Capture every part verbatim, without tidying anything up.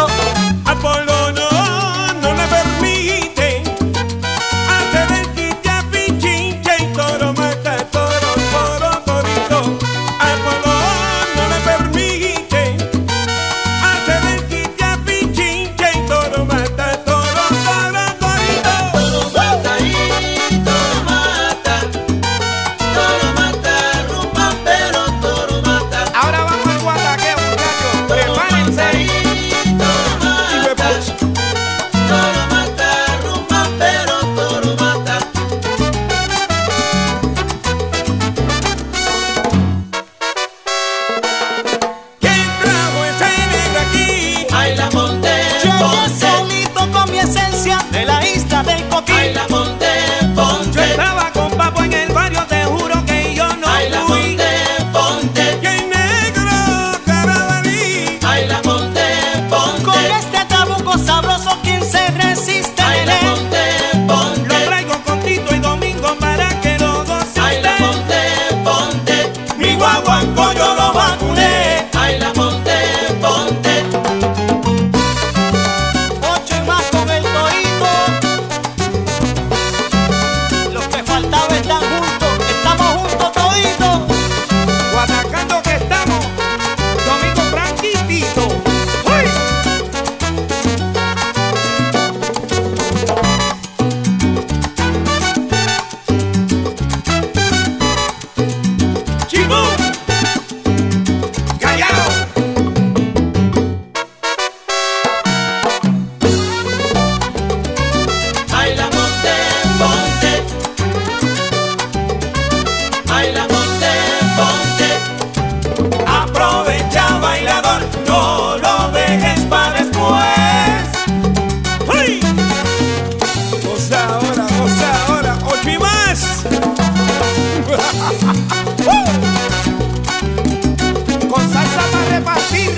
Apolo no, no le permite hacer el chicha pichincha y toro mata toro, toro, torito. Apolo no le permite hacer el chicha pichincha y toro mata toro, toro, torito. Toro mata y toro mata, toro mata, rumba pero toro mata. Ahora vamos al guataqueo, muchachos. Prepárense. Toro mata, rumba pero toro mata. ¿Quién trajo ese negro aquí? Ay, la monte, Llegué ponte. solito con mi esencia de la isla del Ay, Coquí. la monte, Yo ponte. estaba con Papo en el barrio, te juro que yo no Ay, la fui. monte, ponte. ¿Quién negro carabalí? Ay, la monte, Con ponte. este trabuco sabroso, ¿quién se resiste? Ay, la nene? monte, Lo ponte. traigo con Tito y Domingo para que lo goce Ay, la usted. monte, ponte. Mi guaguanco yo lo vacuné. Ay, la monte, ponte. Ocho y más con el torito. Los que faltaban están juntos. Estamos juntos toditos. Guatacando que estamos. Domingo, Frankie y Tito. ¡Uy! ¡Chibú! ¡Callao! Ay, la monte, ponte. Ay, la monte, ponte. Aprovecha, bailador. No lo dejes para después. ¡Ay! Goza ahora, goza ahora, ocho y más. Con salsa para repartir.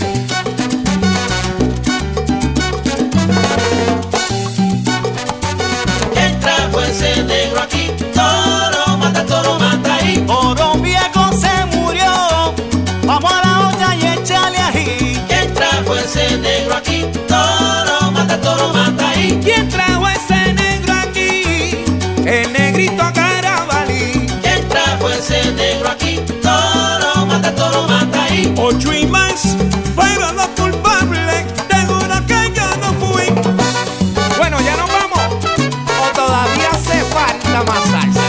¿Quién trajo ese negro aquí? Toro mata, toro mata y. Oro viejo se murió. Vamos a la olla y échale ají. ¿Quién trajo ese negro aquí? Toro mata, toro mata y. ¿Quién trajo ese negro aquí? El negrito Carabalí. ¿Quién trajo ese negro aquí? Toro mata, toro mata y. Ocho y más fueron los culpables. Te juro que yo no fui. Bueno, ¿ya nos vamos? ¿O todavía hace falta más salsa?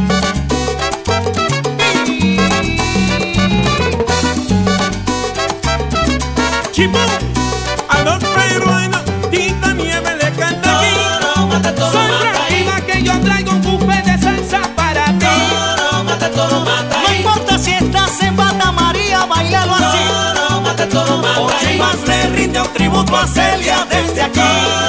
Chibú, a los peruanos, Tita Nieve le canta aquí. Toro mata, toro Soy mata y. tranquila que yo traigo un buffet de salsa para ti. Toro mata, toro mata No y. importa si estás en Bata María, bailalo así. Toro mata, toro mata Ocho y y. más le rinde un tributo a Celia desde aquí.